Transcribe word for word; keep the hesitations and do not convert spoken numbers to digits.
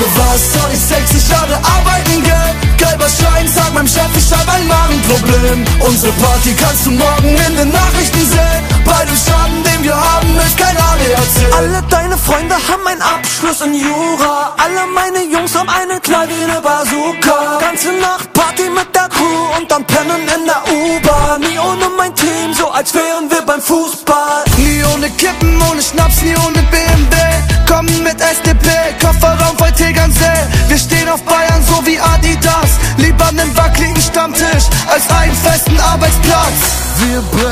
Für was soll ich sechzig Jahre arbeiten, Geld? Gelber Schein, sag meinem Chef, ich hab ein Magenproblem. Unsere Party kannst du morgen in den Nachrichten sehen. Bei dem Schaden, den wir haben, ist kein A D A C. Alle deine Freunde haben einen Abschluss in Jura. Alle meine Jungs haben einen Knall wie eine Bazooka. Ganze Nacht Party mit der Crew und dann pennen in der U-Bahn. Nie ohne mein Team, so als wären wir beim Fußball. Nie ohne Kippen, ohne Schnaps, nie ohne B M W. Kommen mit S D P, Kofferraum voll Tegernsee. Wir stehen auf Bayern so wie Adidas. Lieber nen wackeligen Stammtisch als einen festen Arbeitsplatz. Wir